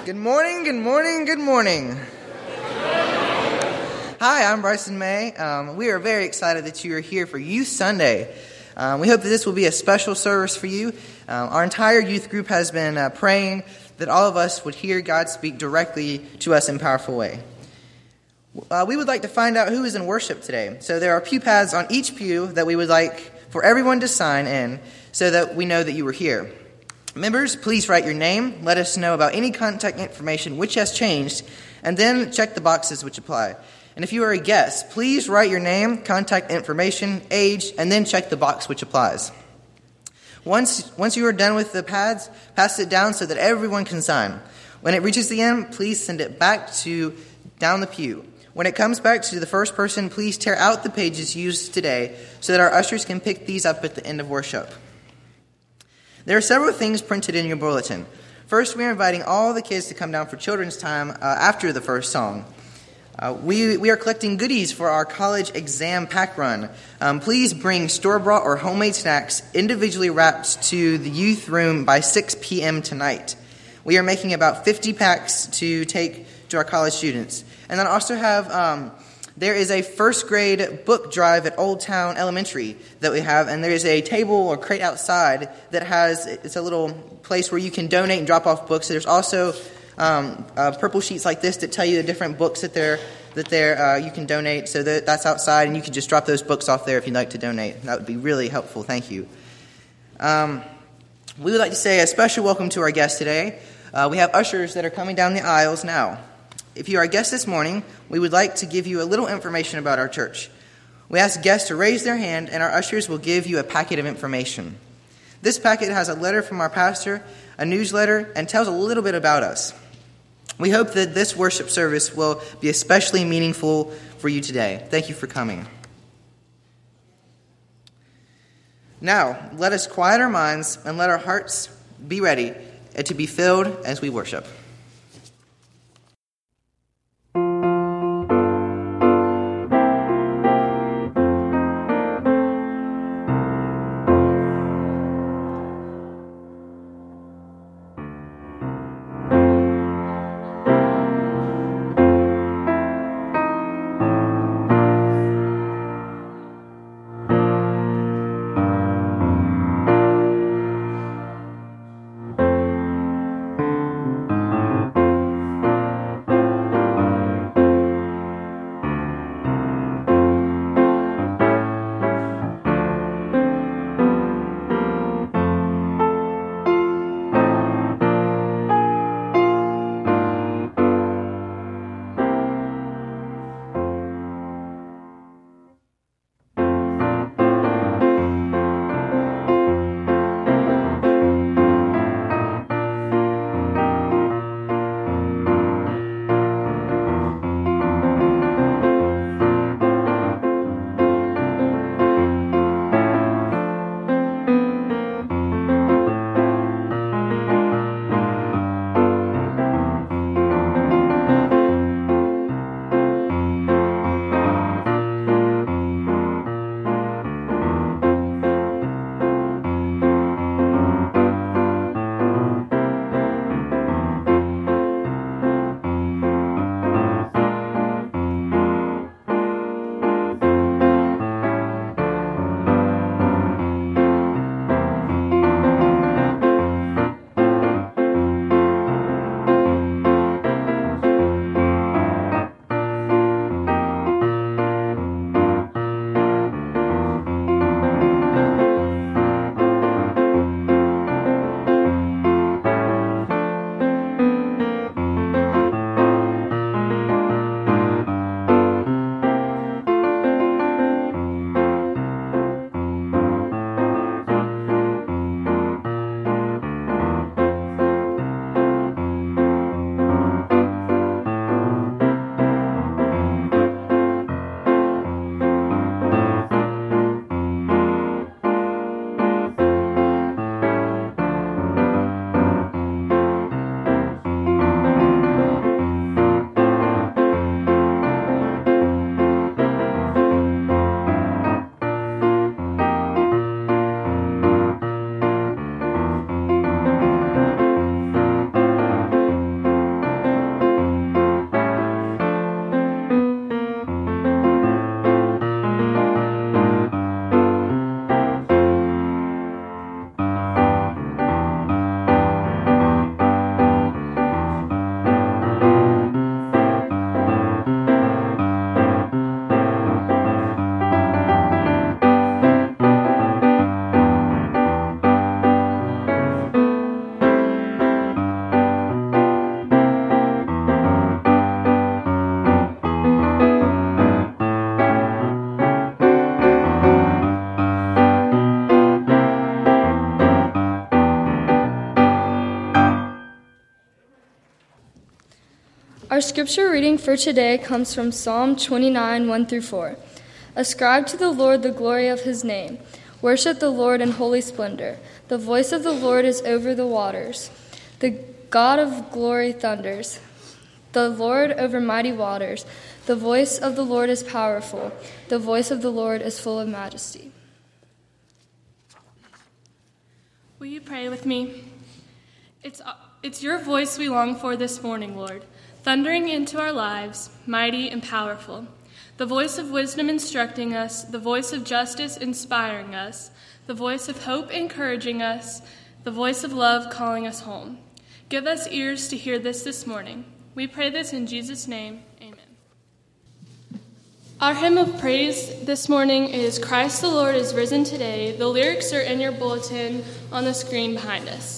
Good morning, good morning, good morning. Hi, I'm Bryson May. We are very excited that you are here for Youth Sunday. We hope that this will be a special service for you. Our entire youth group has been praying that all of us would hear God speak directly to us in a powerful way. We would like to find out who is in worship today. So there are pew pads on each pew that we would like for everyone to sign in so that we know that you were here. Members, please write your name, let us know about any contact information which has changed, and then check the boxes which apply. And if you are a guest, please write your name, contact information, age, and then check the box which applies. Once you are done with the pads, pass it down so that everyone can sign. When it reaches the end, please send it back to down the pew. When it comes back to the first person, please tear out the pages used today so that our ushers can pick these up at the end of worship. There are several things printed in your bulletin. First, we are inviting all the kids to come down for children's time after the first song. We are collecting goodies for our college exam pack run. Please bring store-bought or homemade snacks individually wrapped to the youth room by 6 p.m. tonight. We are making about 50 packs to take to our college students. And then also have... There is a first grade book drive at Old Town Elementary that we have, and there is a table or crate outside that it's a little place where you can donate and drop off books. There's also purple sheets like this that tell you the different books that you can donate. So that's outside, and you can just drop those books off there if you'd like to donate. That would be really helpful. Thank you. We would like to say a special welcome to our guests today. We have ushers that are coming down the aisles now. If you are a guest this morning, we would like to give you a little information about our church. We ask guests to raise their hand, and our ushers will give you a packet of information. This packet has a letter from our pastor, a newsletter, and tells a little bit about us. We hope that this worship service will be especially meaningful for you today. Thank you for coming. Now, let us quiet our minds and let our hearts be ready to be filled as we worship. Our scripture reading for today comes from Psalm 29, 1 through 4. Ascribe to the Lord the glory of his name. Worship the Lord in holy splendor. The voice of the Lord is over the waters. The God of glory thunders. The Lord over mighty waters. The voice of the Lord is powerful. The voice of the Lord is full of majesty. Will you pray with me? It's your voice we long for this morning, Lord, thundering into our lives, mighty and powerful. The voice of wisdom instructing us, the voice of justice inspiring us, the voice of hope encouraging us, the voice of love calling us home. Give us ears to hear this morning. We pray this in Jesus' name, amen. Our hymn of praise this morning is Christ the Lord is risen today. The lyrics are in your bulletin on the screen behind us.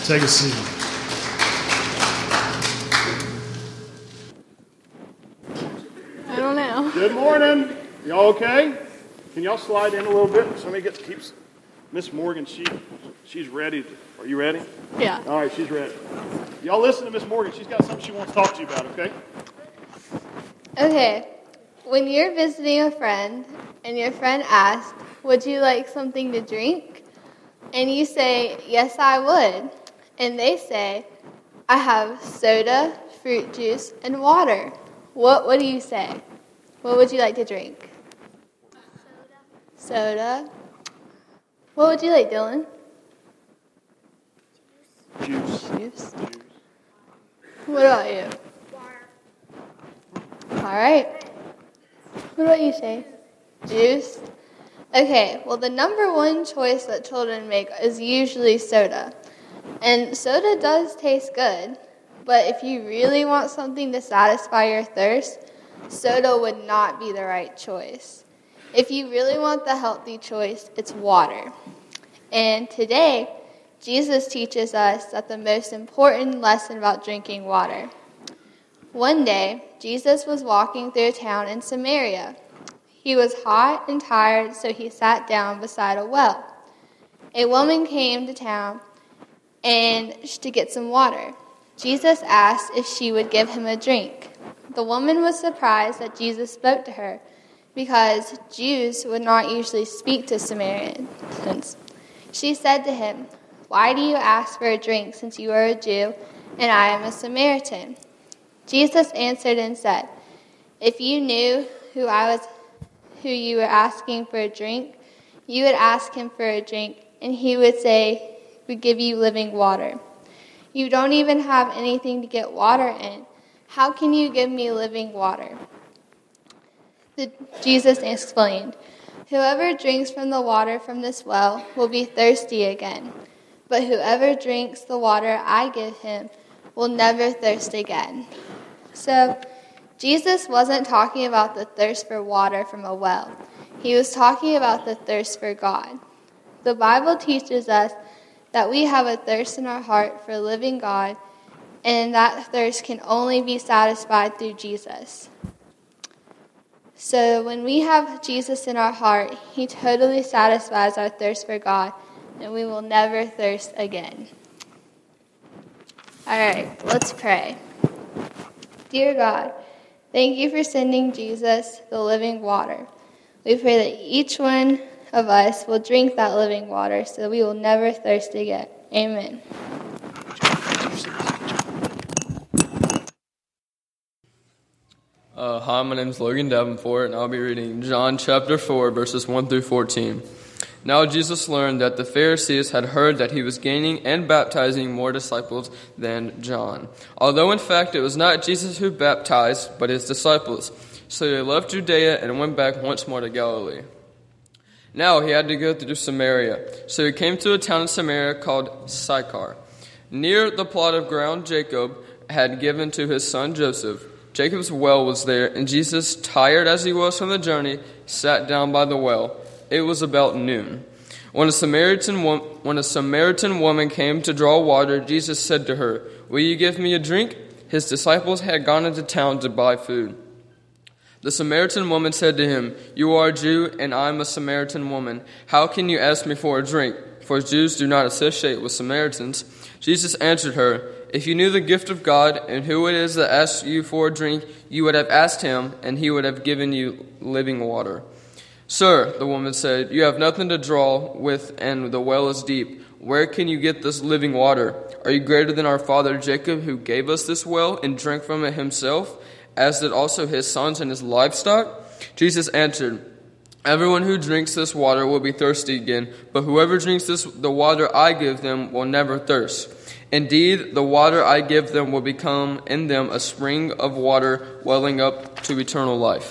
Take a seat. I don't know. Good morning. Y'all okay? Can y'all slide in a little bit? Somebody keeps Miss Morgan. She's ready. Are you ready? Yeah. All right, she's ready. Y'all listen to Miss Morgan. She's got something she wants to talk to you about, okay? Okay. When you're visiting a friend and your friend asks, would you like something to drink? And you say, yes, I would. And they say, I have soda, fruit juice, and water. What do you say? What would you like to drink? Soda. What would you like, Dylan? Juice. What about you? Water. All right. What about you, Shay? Juice. Okay, well, the number one choice that children make is usually soda. And soda does taste good, but if you really want something to satisfy your thirst, soda would not be the right choice. If you really want the healthy choice, it's water. And today, Jesus teaches us that the most important lesson about drinking water. One day, Jesus was walking through a town in Samaria. He was hot and tired, so he sat down beside a well. A woman came to town to get some water. Jesus asked if she would give him a drink. The woman was surprised that Jesus spoke to her, because Jews would not usually speak to Samaritans. She said to him, "Why do you ask for a drink, since you are a Jew and I am a Samaritan?" Jesus answered and said, "If you knew who you were asking for a drink, you would ask him for a drink, and he would give you living water. You don't even have anything to get water in. How can you give me living water?" Jesus explained, "Whoever drinks from the water from this well will be thirsty again. But whoever drinks the water I give him will never thirst again." So, Jesus wasn't talking about the thirst for water from a well. He was talking about the thirst for God. The Bible teaches us that we have a thirst in our heart for living God, and that thirst can only be satisfied through Jesus. So when we have Jesus in our heart, he totally satisfies our thirst for God, and we will never thirst again. All right, let's pray. Dear God, thank you for sending Jesus, the living water. We pray that each one of us will drink that living water so we will never thirst again. Amen. Hi, my name is Logan Davenport, and I'll be reading John chapter 4, verses 1 through 14. Now Jesus learned that the Pharisees had heard that he was gaining and baptizing more disciples than John, although in fact it was not Jesus who baptized, but his disciples. So they left Judea and went back once more to Galilee. Now he had to go through Samaria. So he came to a town in Samaria called Sychar, near the plot of ground Jacob had given to his son Joseph. Jacob's well was there, and Jesus, tired as he was from the journey, sat down by the well. It was about noon. When a Samaritan woman came to draw water, Jesus said to her, "Will you give me a drink?" His disciples had gone into town to buy food. The Samaritan woman said to him, "You are a Jew, and I am a Samaritan woman. How can you ask me for a drink?" For Jews do not associate with Samaritans. Jesus answered her, "If you knew the gift of God and who it is that asks you for a drink, you would have asked him, and he would have given you living water." "Sir," the woman said, "you have nothing to draw with, and the well is deep. Where can you get this living water? Are you greater than our father Jacob, who gave us this well and drank from it himself, as did also his sons and his livestock?" Jesus answered, "Everyone who drinks this water will be thirsty again, but whoever drinks the water I give them will never thirst. Indeed, the water I give them will become in them a spring of water welling up to eternal life."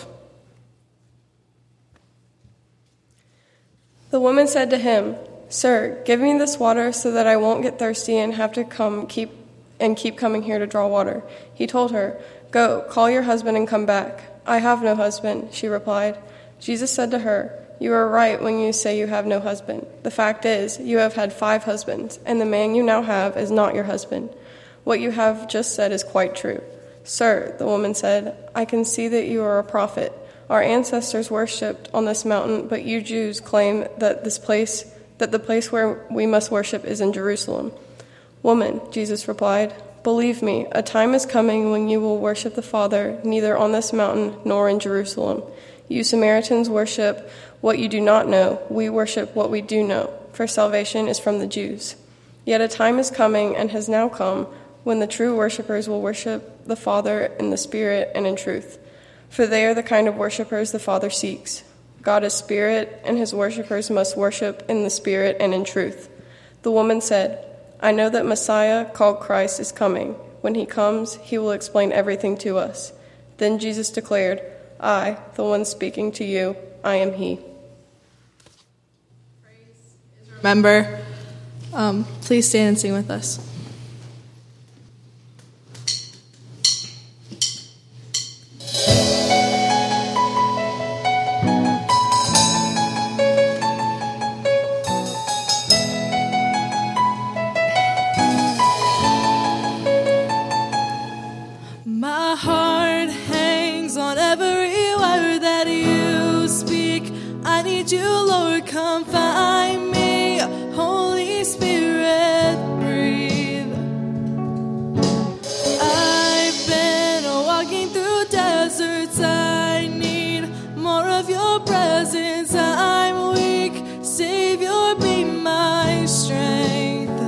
The woman said to him, "Sir, give me this water so that I won't get thirsty and have to keep coming here to draw water." He told her, "Go, call your husband and come back." "I have no husband," she replied. Jesus said to her, "You are right when you say you have no husband. The fact is, you have had 5 husbands, and the man you now have is not your husband. What you have just said is quite true." "Sir," the woman said, "I can see that you are a prophet. Our ancestors worshipped on this mountain, but you Jews claim that the place where we must worship is in Jerusalem." "Woman," Jesus replied, "believe me, a time is coming when you will worship the Father neither on this mountain nor in Jerusalem. You Samaritans worship what you do not know. We worship what we do know, for salvation is from the Jews. Yet a time is coming and has now come when the true worshippers will worship the Father in the Spirit and in truth, for they are the kind of worshippers the Father seeks. God is Spirit, and his worshippers must worship in the Spirit and in truth." The woman said, "I know that Messiah, called Christ, is coming. When he comes, he will explain everything to us." Then Jesus declared, "I, the one speaking to you, I am he." Remember, please stand and sing with us. My heart hangs on every word that you speak. I need you, Lord, come find me. Holy Spirit, breathe. I've been walking through deserts. I need more of your presence. I'm weak. Savior, be my strength.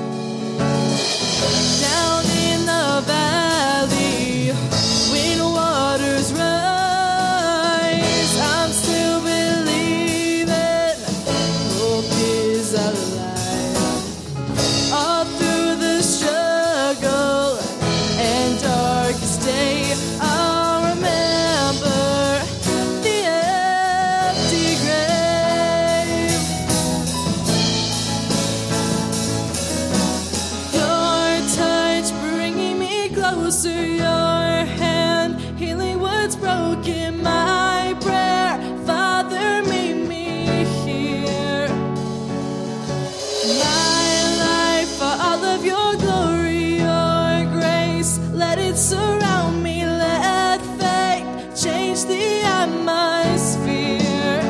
Down in the valley, when waters rise, I'm still believing hope is alive. All through the struggle and darkest day, I'll remember the empty grave. Your touch bringing me closer, your hand healing what's broken. My prayer, Father, meet me here. My life for all of your glory, your grace, let it surround me. Let faith change the atmosphere.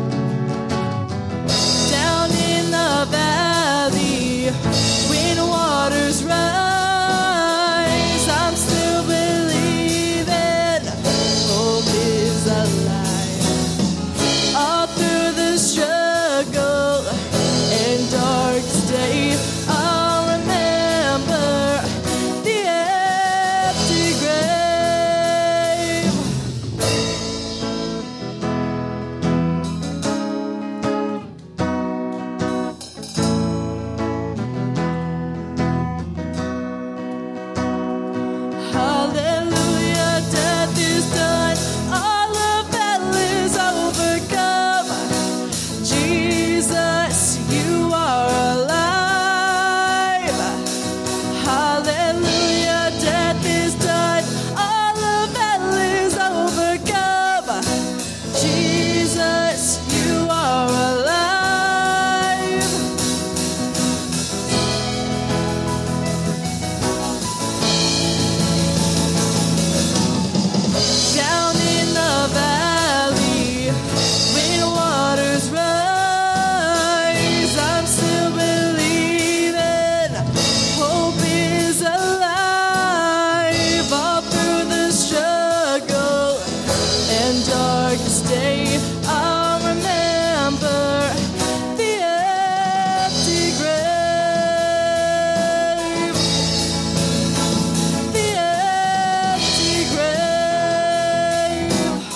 Down in the valley, when waters rise, I'm still believing hope is alive. All through the struggle and darkest day, I'll remember the empty grave. Hallelujah, death is done. All of hell is overcome. Jesus, you are alive. Hallelujah, death is done. All of hell is overcome. Jesus, you are alive. Down in the valley, when waters rise, I'm still believing hope is alive. All through the struggle and darkest day, I'll remember the empty grave. The empty grave.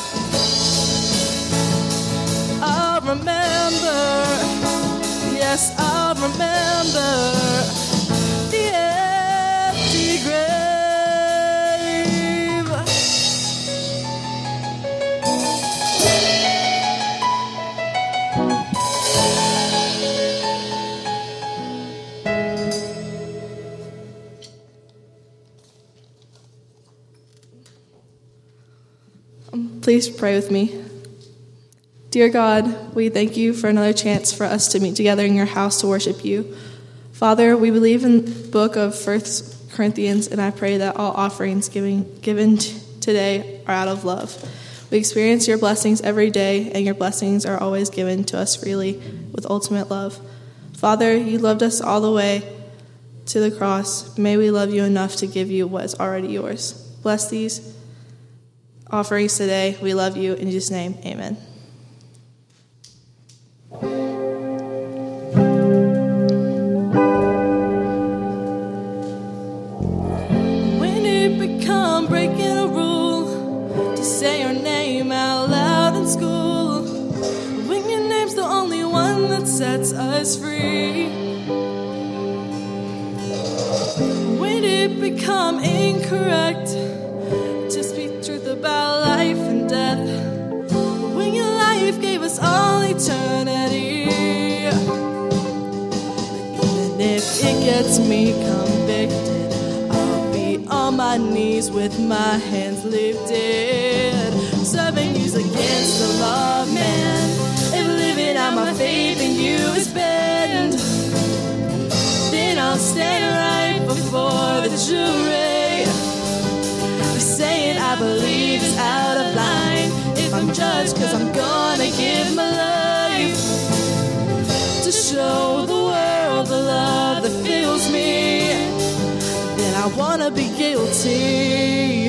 I'll remember, yes, I'll remember the empty grave. Please pray with me. Dear God, we thank you for another chance for us to meet together in your house to worship you. Father, we believe in the book of 1 Corinthians, and I pray that all offerings given today are out of love. We experience your blessings every day, and your blessings are always given to us freely with ultimate love. Father, you loved us all the way to the cross. May we love you enough to give you what is already yours. Bless these offerings today. We love you. In Jesus' name, amen. When it become breaking a rule to say your name out loud in school, when your name's the only one that sets us free, when it become incorrect to speak truth about life and death, when your life gave us all eternity, even if it gets me convicted, I'll be on my knees with my hands lifted, serving you's against the law of man. If living out my faith in you is banned, then I'll stand right before the jury, saying I believe it's out of line. If I'm judged, 'cause I'm gonna give my life to show the world the love that fills me, then I wanna be guilty.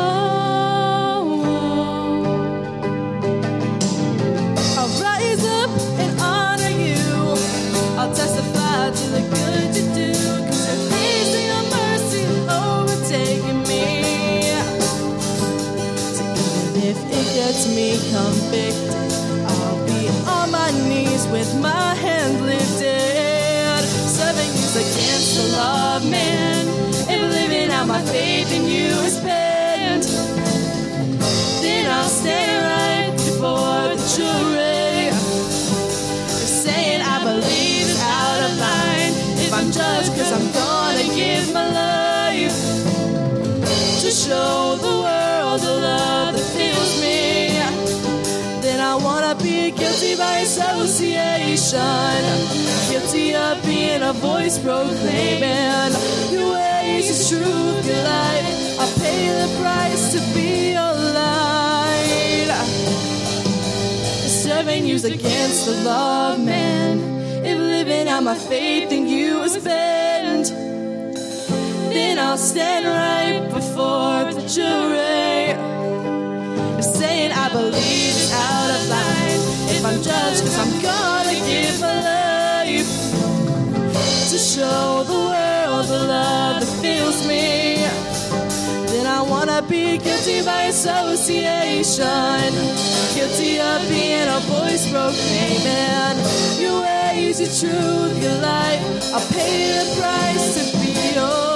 I'll rise up and honor you. I'll testify to the good you do, 'cause your grace and your mercy overtaking me. So even if it gets me convicted, I'll be on my knees with my hands lifted, serving you's against the law of man. If living out my faith in you is banned, then I'll stand right before the jury, saying I believe it's out of line. If I'm judged, 'cause I'm gonna give my life to show the world the love that fills me, then I wanna be guilty by association, guilty of being a voice proclaiming your ways, your truth, your light. I'll pay the price to be your light. Serving you's against the law of man. If living out my faith in you is banned, then I'll stand right before the jury, saying I believe it's out of line. If I'm judged, 'cause I'm gonna give my life to show the world the love that fills me, then I wanna be guilty by association, guilty of being a voice proclaiming your ways, your truth, your light. I'll pay the price to be your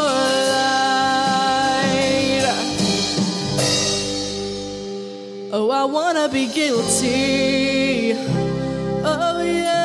light. Oh, I wanna be guilty. Oh, yeah.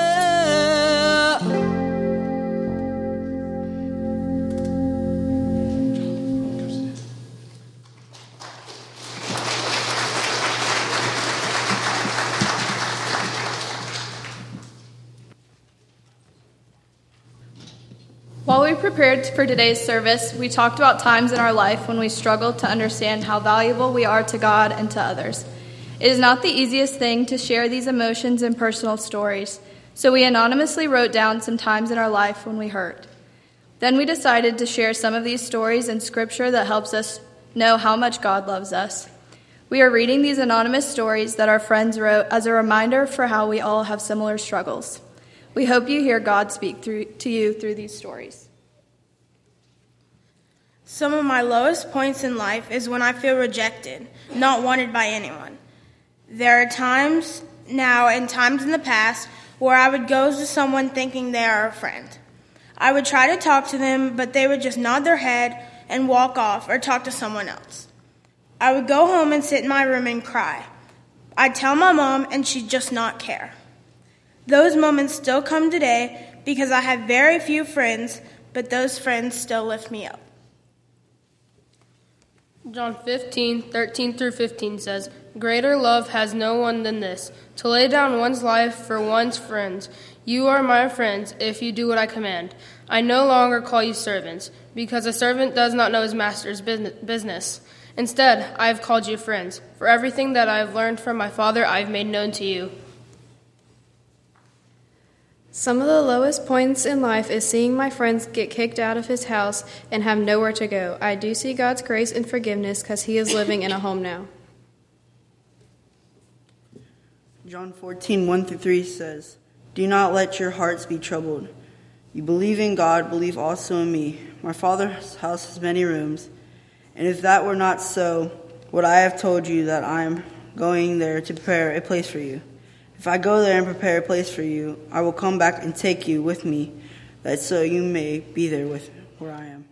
While we prepared for today's service, we talked about times in our life when we struggled to understand how valuable we are to God and to others. It is not the easiest thing to share these emotions and personal stories, so we anonymously wrote down some times in our life when we hurt. Then we decided to share some of these stories in Scripture that helps us know how much God loves us. We are reading these anonymous stories that our friends wrote as a reminder for how we all have similar struggles. We hope you hear God speak to you through these stories. Some of my lowest points in life is when I feel rejected, not wanted by anyone. There are times now and times in the past where I would go to someone thinking they are a friend. I would try to talk to them, but they would just nod their head and walk off or talk to someone else. I would go home and sit in my room and cry. I'd tell my mom and she'd just not care. Those moments still come today because I have very few friends, but those friends still lift me up. John 15:13-15 says, "Greater love has no one than this, to lay down one's life for one's friends. You are my friends if you do what I command. I no longer call you servants, because a servant does not know his master's business. Instead, I have called you friends, for everything that I have learned from my Father I have made known to you." Some of the lowest points in life is seeing my friends get kicked out of his house and have nowhere to go. I do see God's grace and forgiveness because he is living in a home now. John 14:1-3 says, "Do not let your hearts be troubled. You believe in God, believe also in me. My Father's house has many rooms, and if that were not so, would I have told you that I am going there to prepare a place for you? If I go there and prepare a place for you, I will come back and take you with me, that so you may be there with where I am."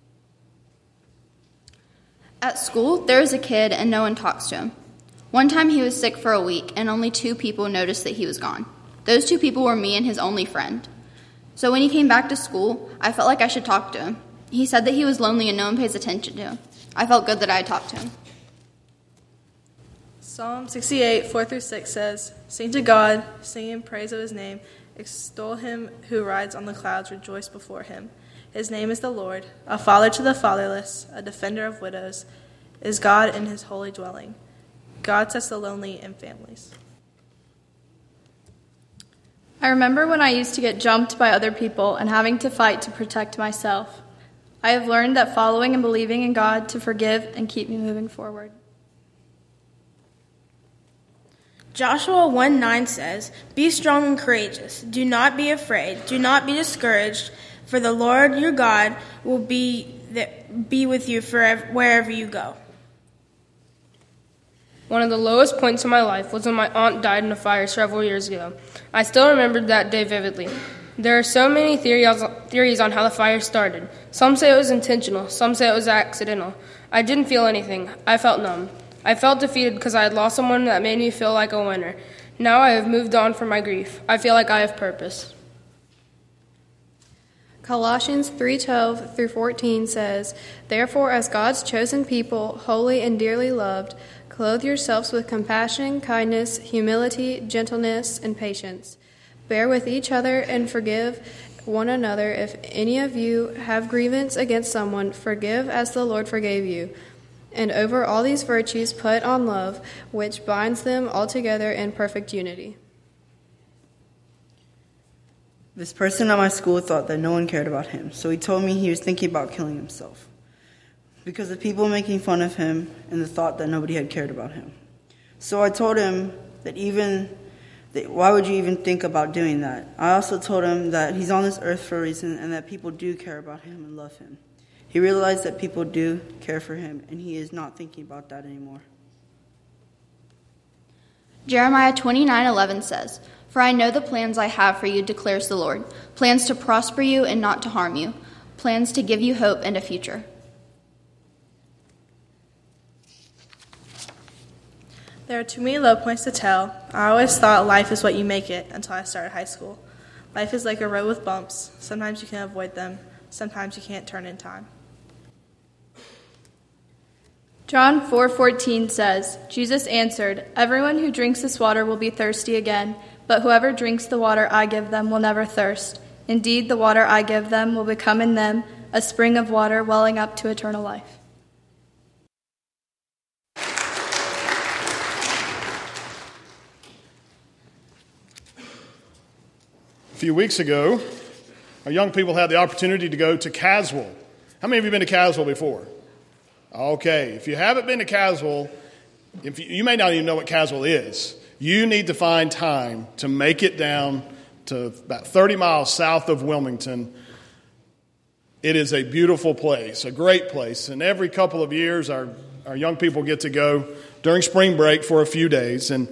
At school, there is a kid and no one talks to him. One time he was sick for a week and only 2 people noticed that he was gone. Those 2 people were me and his only friend. So when he came back to school, I felt like I should talk to him. He said that he was lonely and no one pays attention to him. I felt good that I had talked to him. Psalm 68:4-6 says, "Sing to God, sing in praise of his name, extol him who rides on the clouds, rejoice before him. His name is the Lord, a father to the fatherless, a defender of widows, is God in his holy dwelling. God sets the lonely in families." I remember when I used to get jumped by other people and having to fight to protect myself. I have learned that following and believing in God to forgive and keep me moving forward. Joshua 1:9 says, "Be strong and courageous. Do not be afraid. Do not be discouraged, for the Lord your God will be with you wherever you go." One of the lowest points in my life was when my aunt died in a fire several years ago. I still remember that day vividly. There are so many theories on how the fire started. Some say it was intentional, some say it was accidental. I didn't feel anything. I felt numb. I felt defeated because I had lost someone that made me feel like a winner. Now I have moved on from my grief. I feel like I have purpose. Colossians 3:12-14 says, "Therefore, as God's chosen people, holy and dearly loved, clothe yourselves with compassion, kindness, humility, gentleness, and patience. Bear with each other and forgive one another. If any of you have grievance against someone, forgive as the Lord forgave you. And over all these virtues put on love, which binds them all together in perfect unity." This person at my school thought that no one cared about him, so he told me he was thinking about killing himself because of people making fun of him and the thought that nobody had cared about him. So I told him that why would you even think about doing that? I also told him that he's on this earth for a reason and that people do care about him and love him. He realized that people do care for him, and he is not thinking about that anymore. Jeremiah 29:11 says, "For I know the plans I have for you, declares the Lord, plans to prosper you and not to harm you, plans to give you hope and a future." There are too many low points to tell. I always thought life is what you make it until I started high school. Life is like a road with bumps. Sometimes you can avoid them. Sometimes you can't turn in time. John 4:14 says, "Jesus answered, 'Everyone who drinks this water will be thirsty again, but whoever drinks the water I give them will never thirst. Indeed, the water I give them will become in them a spring of water welling up to eternal life.'" A few weeks ago, our young people had the opportunity to go to Caswell. How many of you have been to Caswell before? Okay, if you haven't been to Caswell, you may not even know what Caswell is. You need to find time to make it down to about 30 miles south of Wilmington. It is a beautiful place, a great place. And every couple of years, our young people get to go during spring break for a few days. And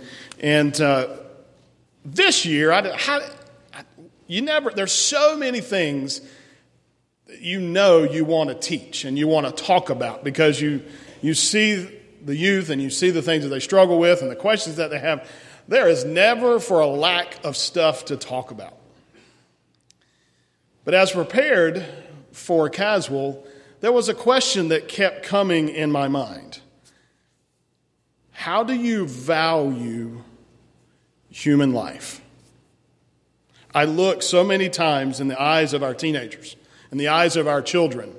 this year, there's so many things you want to teach and you want to talk about because you see the youth and you see the things that they struggle with and the questions that they have. There is never for a lack of stuff to talk about. But as prepared for Caswell, there was a question that kept coming in my mind. How do you value human life? I look so many times in the eyes of our teenagers, in the eyes of our children,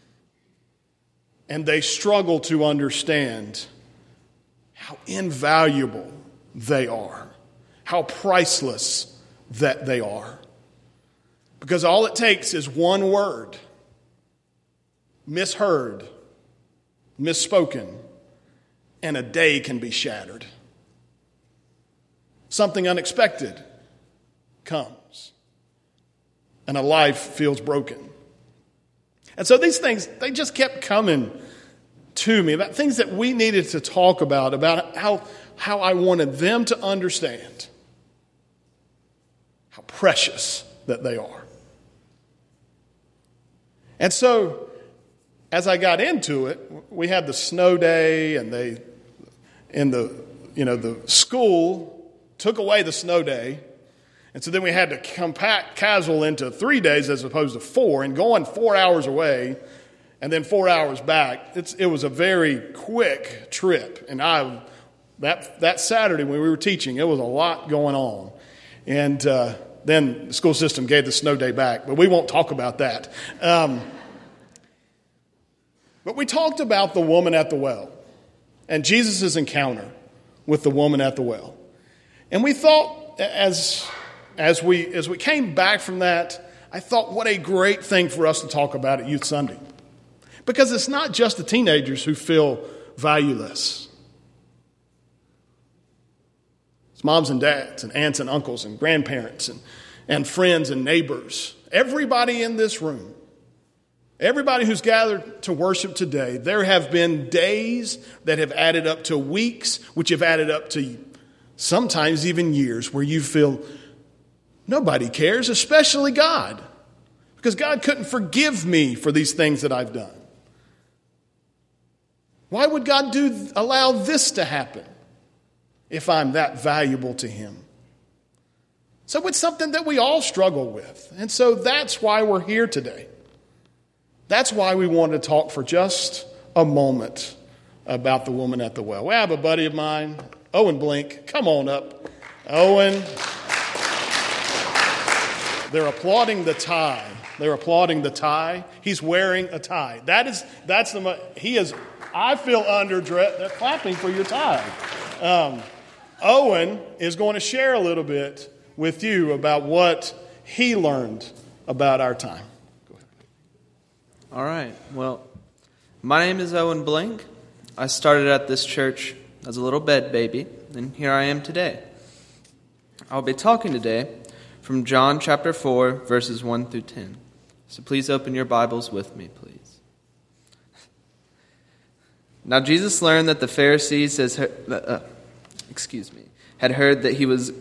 and they struggle to understand how invaluable they are, how priceless that they are. Because all it takes is one word, misheard, misspoken, and a day can be shattered. Something unexpected comes, and a life feels broken. And so these things, they just kept coming to me about things that we needed to talk about how I wanted them to understand how precious that they are. And so, as I got into it, we had the snow day, and the school took away the snow day. And so then we had to compact Caswell into 3 days as opposed to 4, and going 4 hours away and then 4 hours back. It was a very quick trip. And that Saturday when we were teaching, it was a lot going on. And then the school system gave the snow day back, but we won't talk about that. But we talked about the woman at the well and Jesus' encounter with the woman at the well. And we thought, as we came back from that, I thought what a great thing for us to talk about at Youth Sunday. Because it's not just the teenagers who feel valueless. It's moms and dads and aunts and uncles and grandparents and friends and neighbors. Everybody in this room, everybody who's gathered to worship today, there have been days that have added up to weeks, which have added up to sometimes even years, where you feel nobody cares, especially God. Because God couldn't forgive me for these things that I've done. Why would God allow this to happen if I'm that valuable to Him? So it's something that we all struggle with. And so that's why we're here today. That's why we wanted to talk for just a moment about the woman at the well. We have a buddy of mine, Owen Blink. Come on up. Owen. They're applauding the tie. They're applauding the tie. He's wearing a tie. I feel underdressed. They're clapping for your tie. Owen is going to share a little bit with you about what he learned about our time. Go ahead. All right. Well, my name is Owen Blink. I started at this church as a little bed baby, and here I am today. I'll be talking today from John chapter 4, verses 1 through 10. So please open your Bibles with me, please. Now Jesus learned that the Pharisees had heard that he was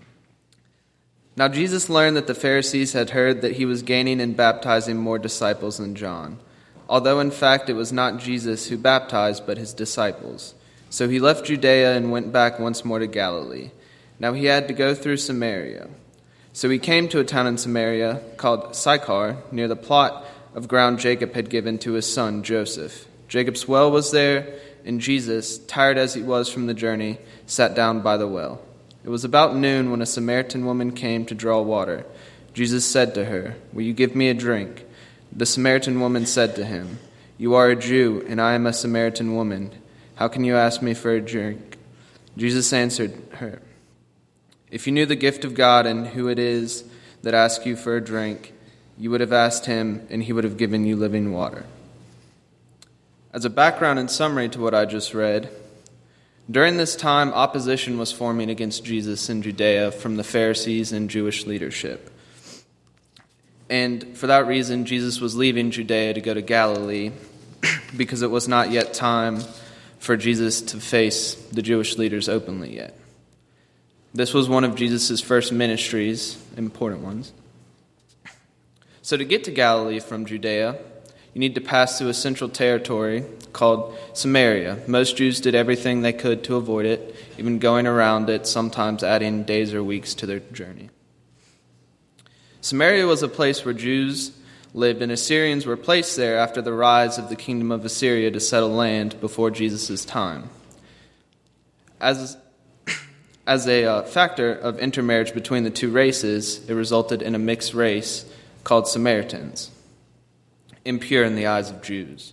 gaining and baptizing more disciples than John, although in fact it was not Jesus who baptized, but his disciples. So he left Judea and went back once more to Galilee. Now he had to go through Samaria. So he came to a town in Samaria called Sychar, near the plot of ground Jacob had given to his son Joseph. Jacob's well was there, and Jesus, tired as he was from the journey, sat down by the well. It was about noon when a Samaritan woman came to draw water. Jesus said to her, "Will you give me a drink?" The Samaritan woman said to him, "You are a Jew, and I am a Samaritan woman. How can you ask me for a drink?" Jesus answered her, "If you knew the gift of God and who it is that asks you for a drink, you would have asked him, and he would have given you living water." As a background and summary to what I just read, during this time, opposition was forming against Jesus in Judea from the Pharisees and Jewish leadership. And for that reason, Jesus was leaving Judea to go to Galilee because it was not yet time for Jesus to face the Jewish leaders openly yet. This was one of Jesus' first ministries, important ones. So to get to Galilee from Judea, you need to pass through a central territory called Samaria. Most Jews did everything they could to avoid it, even going around it, sometimes adding days or weeks to their journey. Samaria was a place where Jews lived, and Assyrians were placed there after the rise of the kingdom of Assyria to settle land before Jesus' time. As a factor of intermarriage between the two races, it resulted in a mixed race called Samaritans, impure in the eyes of Jews.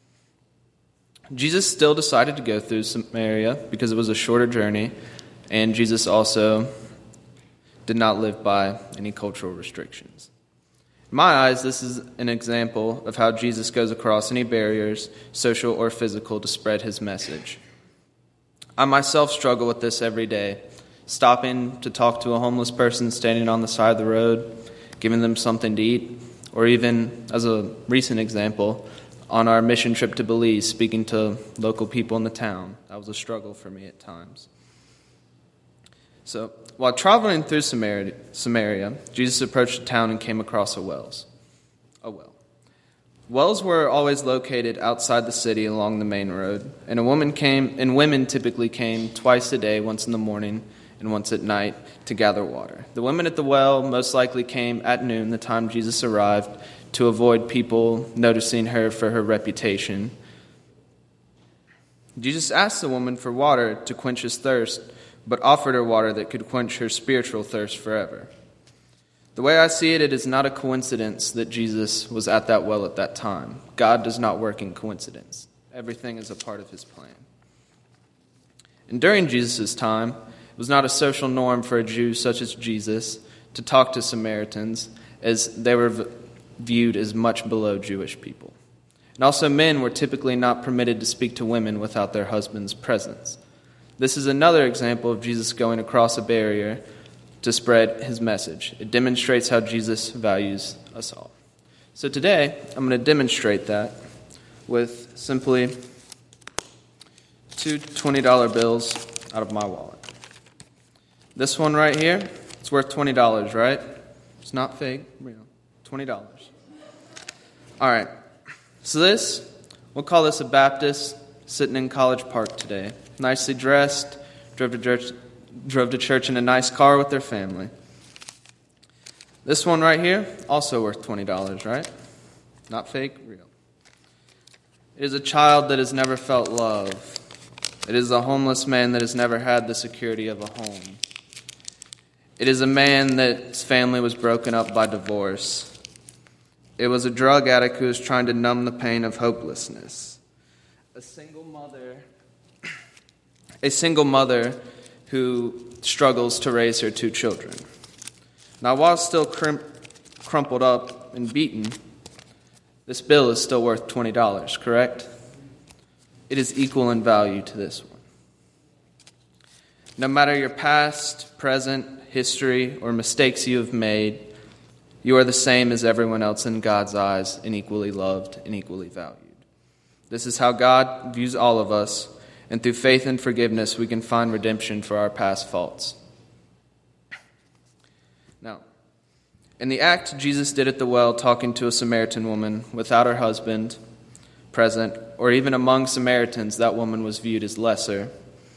Jesus still decided to go through Samaria because it was a shorter journey, and Jesus also did not live by any cultural restrictions. In my eyes, this is an example of how Jesus goes across any barriers, social or physical, to spread his message. I myself struggle with this every day, stopping to talk to a homeless person standing on the side of the road, giving them something to eat, or even, as a recent example, on our mission trip to Belize, speaking to local people in the town. That was a struggle for me at times. So, while traveling through Samaria, Jesus approached a town and came across a well. Wells were always located outside the city along the main road, and women typically came twice a day, once in the morning and once at night, to gather water. The women at the well most likely came at noon, the time Jesus arrived, to avoid people noticing her for her reputation. Jesus asked the woman for water to quench his thirst, but offered her water that could quench her spiritual thirst forever. The way I see it, it is not a coincidence that Jesus was at that well at that time. God does not work in coincidence. Everything is a part of his plan. And during Jesus' time, it was not a social norm for a Jew such as Jesus to talk to Samaritans, as they were viewed as much below Jewish people. And also men were typically not permitted to speak to women without their husband's presence. This is another example of Jesus going across a barrier to spread his message. It demonstrates how Jesus values us all. So today, I'm going to demonstrate that with simply two $20 bills out of my wallet. This one right here, it's worth $20, right? It's not fake, real. $20. All right. So we'll call this a Baptist sitting in College Park today. Nicely dressed, drove to church in a nice car with their family. This one right here, also worth $20, right? Not fake, real. It is a child that has never felt love. It is a homeless man that has never had the security of a home. It is a man that's family was broken up by divorce. It was a drug addict who was trying to numb the pain of hopelessness. A single mother who struggles to raise her two children. Now, while still crumpled up and beaten, this bill is still worth $20, correct? It is equal in value to this one. No matter your past, present, history, or mistakes you have made, you are the same as everyone else in God's eyes, and equally loved and equally valued. This is how God views all of us, and through faith and forgiveness, we can find redemption for our past faults. Now, in the act Jesus did at the well, talking to a Samaritan woman without her husband present, or even among Samaritans, that woman was viewed as lesser.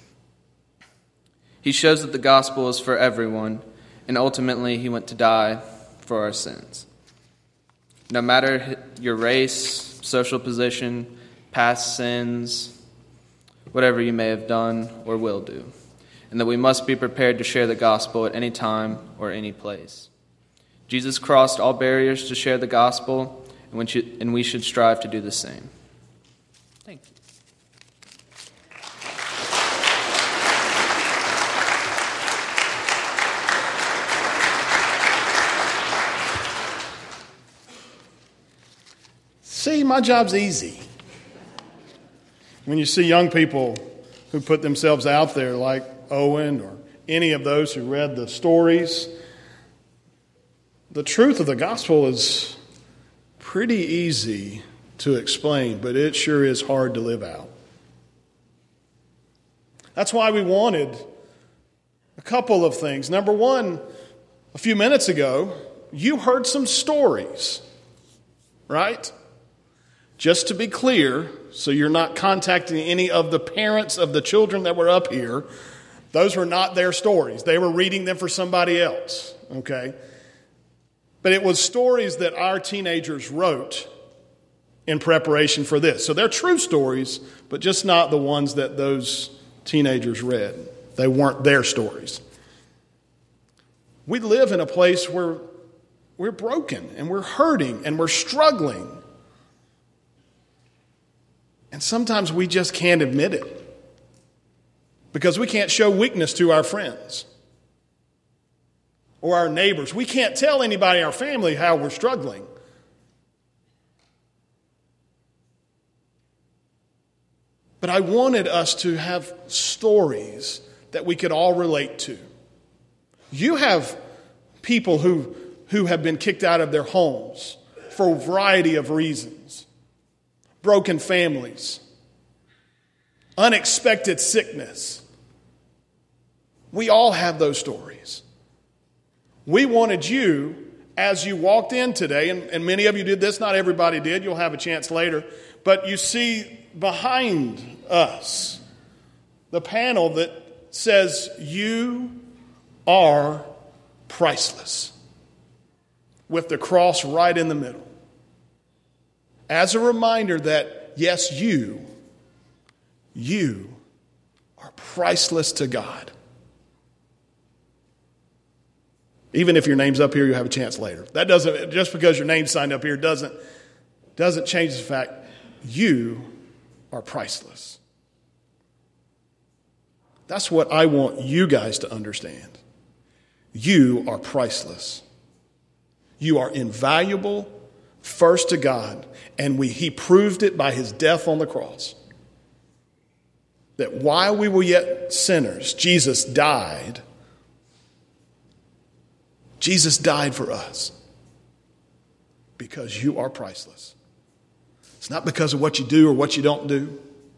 He shows that the gospel is for everyone, and ultimately he went to die for our sins. No matter your race, social position, past sins, whatever you may have done or will do, and that we must be prepared to share the gospel at any time or any place. Jesus crossed all barriers to share the gospel, and we should strive to do the same. Thank you. See, my job's easy. When you see young people who put themselves out there like Owen or any of those who read the stories, the truth of the gospel is pretty easy to explain, but it sure is hard to live out. That's why we wanted a couple of things. Number one, a few minutes ago, you heard some stories, right? Just to be clear, so you're not contacting any of the parents of the children that were up here, those were not their stories. They were reading them for somebody else, okay? But it was stories that our teenagers wrote in preparation for this. So they're true stories, but just not the ones that those teenagers read. They weren't their stories. We live in a place where we're broken and we're hurting and we're struggling. And sometimes we just can't admit it because we can't show weakness to our friends or our neighbors. We can't tell anybody in our family how we're struggling. But I wanted us to have stories that we could all relate to. You have people who have been kicked out of their homes for a variety of reasons. Broken families, unexpected sickness. We all have those stories. We wanted you, as you walked in today, and many of you did this, not everybody did, you'll have a chance later, but you see behind us the panel that says, "You are priceless," with the cross right in the middle. As a reminder that, yes, you are priceless to God. Even if your name's up here, you'll have a chance later. That doesn't, just because your name's signed up here doesn't change the fact you are priceless. That's what I want you guys to understand. You are priceless. You are invaluable, first to God, and He proved it by His death on the cross. That while we were yet sinners, Jesus died. Jesus died for us because you are priceless. It's not because of what you do or what you don't do.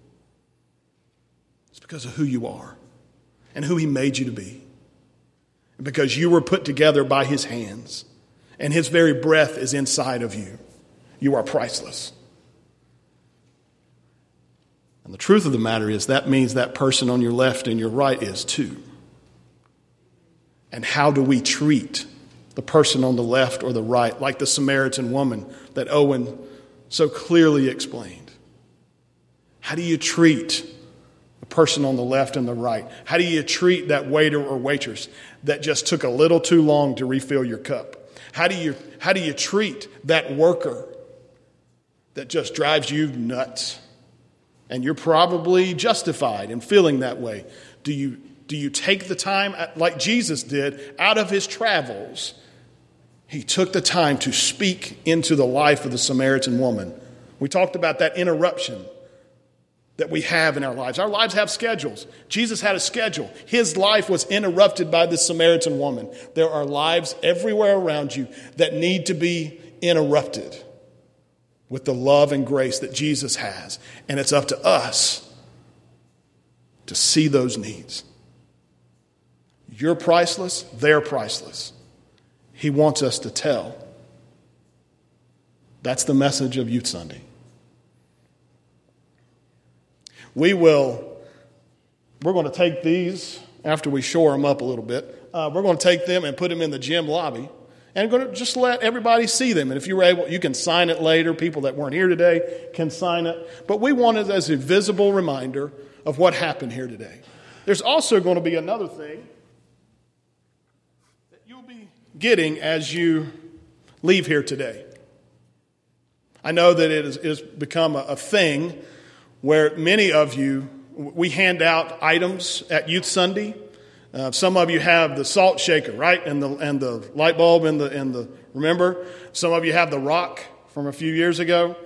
It's because of who you are and who He made you to be. And because you were put together by His hands and His very breath is inside of you. You are priceless. And the truth of the matter is that means that person on your left and your right is too. And how do we treat the person on the left or the right, like the Samaritan woman that Owen so clearly explained? How do you treat the person on the left and the right? How do you treat that waiter or waitress that just took a little too long to refill your cup? How do you treat that worker that just drives you nuts? And you're probably justified in feeling that way. Do you take the time, like Jesus did, out of His travels? He took the time to speak into the life of the Samaritan woman. We talked about that interruption that we have in our lives. Our lives have schedules. Jesus had a schedule. His life was interrupted by the Samaritan woman. There are lives everywhere around you that need to be interrupted with the love and grace that Jesus has. And it's up to us to see those needs. You're priceless. They're priceless. He wants us to tell. That's the message of Youth Sunday. We're going to take these, after we shore them up a little bit, we're going to take them and put them in the gym lobby. And we're going to just let everybody see them. And if you were able, you can sign it later. People that weren't here today can sign it. But we want it as a visible reminder of what happened here today. There's also going to be another thing that you'll be getting as you leave here today. I know that it has become a thing where many of you, we hand out items at Youth Sunday. Some of you have the salt shaker, right? And the light bulb and the remember? Some of you have the rock from a few years ago.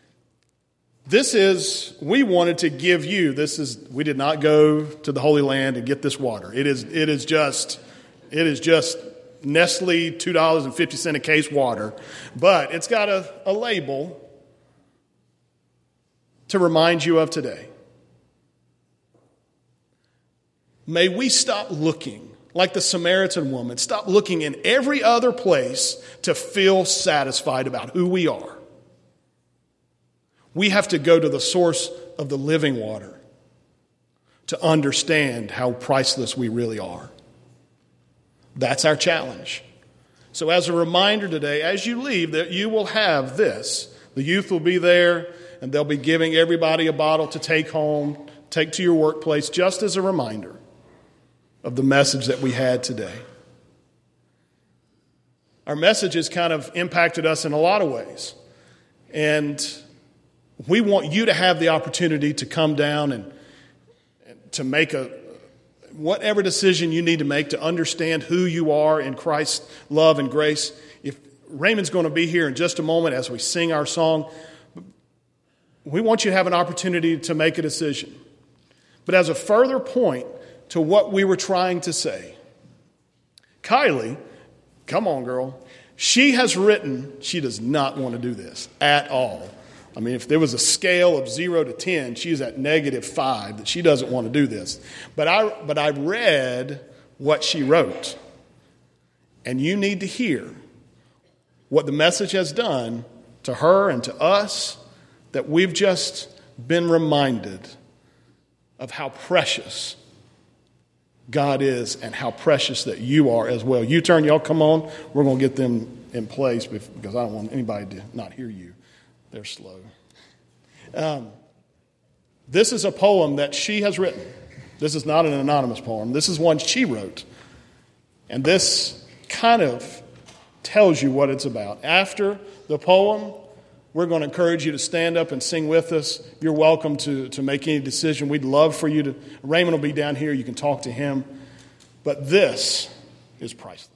We wanted to give you, we did not go to the Holy Land and get this water. It is just Nestle $2.50 a case water, but it's got a label to remind you of today. May we stop looking like the Samaritan woman, stop looking in every other place to feel satisfied about who we are. We have to go to the source of the living water to understand how priceless we really are. That's our challenge. So as a reminder today, as you leave, that you will have this. The youth will be there, and they'll be giving everybody a bottle to take home, take to your workplace, just as a reminder of the message that we had today. Our message has kind of impacted us in a lot of ways. And we want you to have the opportunity to come down and to make whatever decision you need to make to understand who you are in Christ's love and grace. If Raymond's going to be here in just a moment as we sing our song, we want you to have an opportunity to make a decision. But as a further point to what we were trying to say, Kylie, come on, girl. She has written, she does not want to do this at all. I mean, if there was a scale of 0 to 10, she's at -5, that she doesn't want to do this. But I read what she wrote. And you need to hear what the message has done to her and to us, that we've just been reminded of how precious God is and how precious that you are as well. U-turn, y'all come on. We're going to get them in place because I don't want anybody to not hear you. They're slow. This is a poem that she has written. This is not an anonymous poem. This is one she wrote. And this kind of tells you what it's about. After the poem, we're going to encourage you to stand up and sing with us. You're welcome to make any decision. We'd love for you to. Raymond will be down here. You can talk to him. But this is priceless.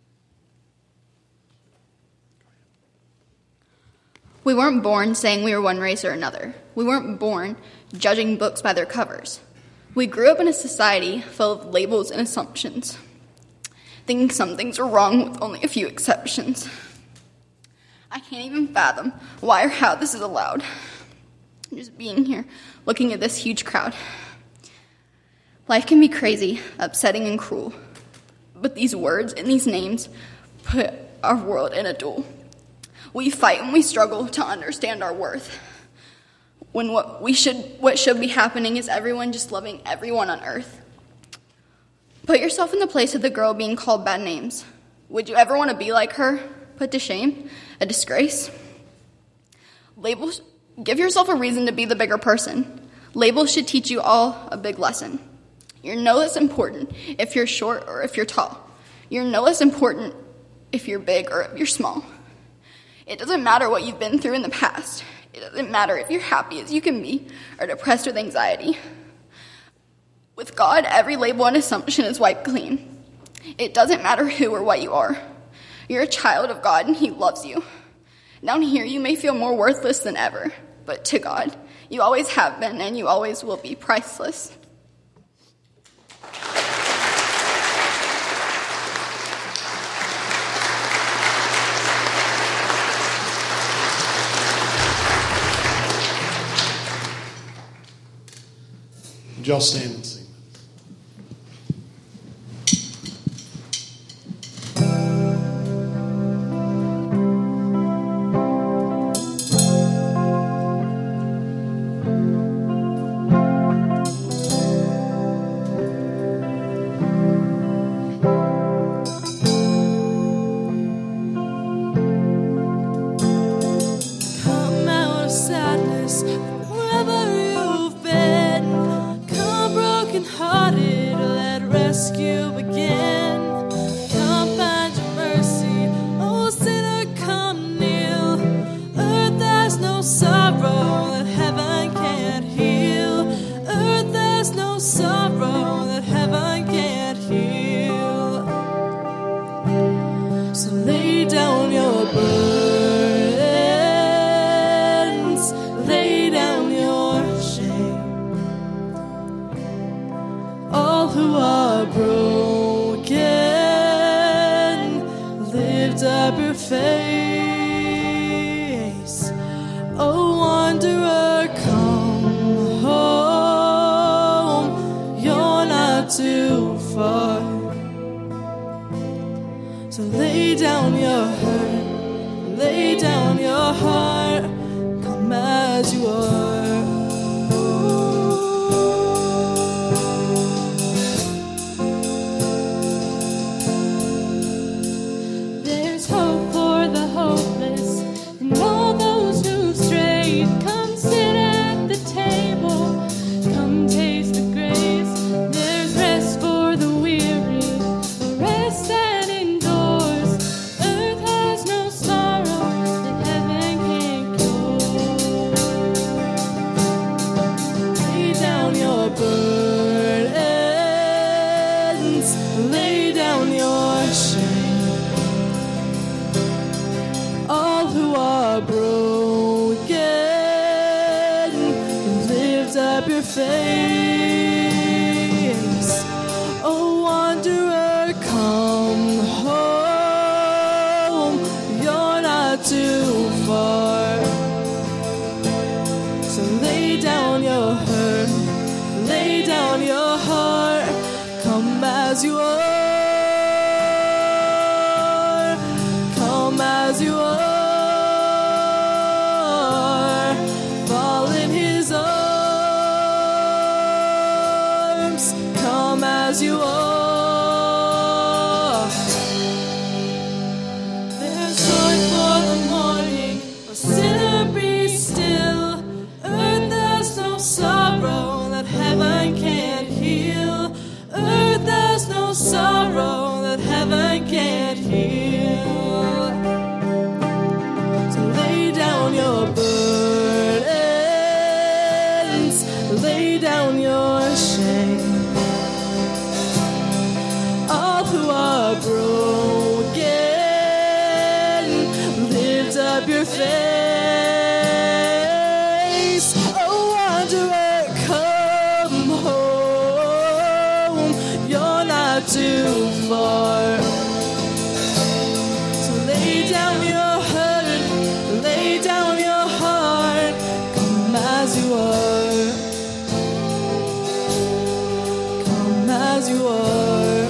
We weren't born saying we were one race or another. We weren't born judging books by their covers. We grew up in a society full of labels and assumptions, thinking some things are wrong with only a few exceptions. I can't even fathom why or how this is allowed. Just being here, looking at this huge crowd. Life can be crazy, upsetting, and cruel. But these words and these names put our world in a duel. We fight and we struggle to understand our worth. When what should be happening is everyone just loving everyone on earth. Put yourself in the place of the girl being called bad names. Would you ever want to be like her? Put to shame? A disgrace? Labels. Give yourself a reason to be the bigger person. Labels should teach you all a big lesson. You're no less important if you're short or if you're tall. You're no less important if you're big or if you're small. It doesn't matter what you've been through in the past. It doesn't matter if you're happy as you can be or depressed with anxiety. With God, every label and assumption is wiped clean. It doesn't matter who or what you are. You're a child of God and He loves you. Down here, you may feel more worthless than ever, but to God, you always have been and you always will be priceless. Would y'all stand and sing? Come out of sadness, wherever you've been. Come broken-hearted, let rescue begin. Come find your mercy, oh sinner, come kneel. Earth has no sorrow that heaven can't heal. Earth has no sorrow that heaven can't heal. So lay down your burdens, lay down your shame. All who are broken, lift up your face. Oh wanderer, come home, you're not too far. So lay down your hurt, lay down your heart, come as you are. There's are broken, lift up your face. Oh, wanderer, come home. You're not too far. So lay down your hurt, lay down your heart. Come as you are. Come as you are. Fall in his arms. Come as you are. There's joy for the morning. Oh, sinner, be still. Earth, there's no sorrow that heaven can't heal. Earth, there's no sorrow that heaven can't heal. So lay down your burdens, lay down your shame. All who are broken, lift up your face. Oh, wanderer, come home. You're not too far. So lay down your hurt, lay down your heart. Come as you are. Come as you are.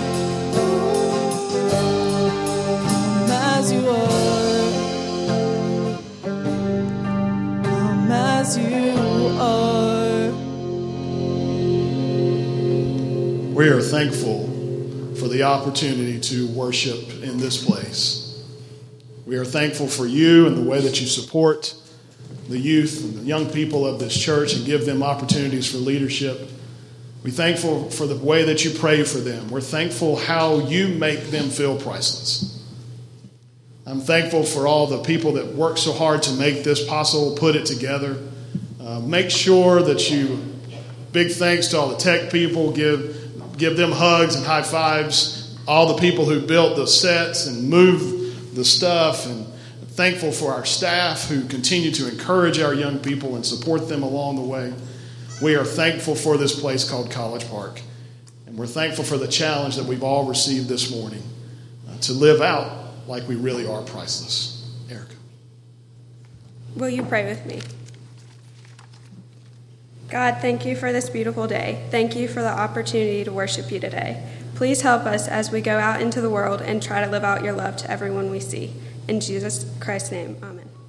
Come as you are. Come as you are. We are thankful for the opportunity to worship in this place. We are thankful for you and the way that you support the youth and the young people of this church and give them opportunities for leadership. We're thankful for the way that you pray for them. We're thankful how you make them feel priceless. I'm thankful for all the people that work so hard to make this possible, put it together. Make sure that you, big thanks to all the tech people, give them hugs and high fives. All the people who built the sets and moved the stuff, and thankful for our staff who continue to encourage our young people and support them along the way. We are thankful for this place called College Park, and we're thankful for the challenge that we've all received this morning to live out like we really are priceless. Erica. Will you pray with me? God, thank you for this beautiful day. Thank you for the opportunity to worship you today. Please help us as we go out into the world and try to live out your love to everyone we see. In Jesus Christ's name, amen.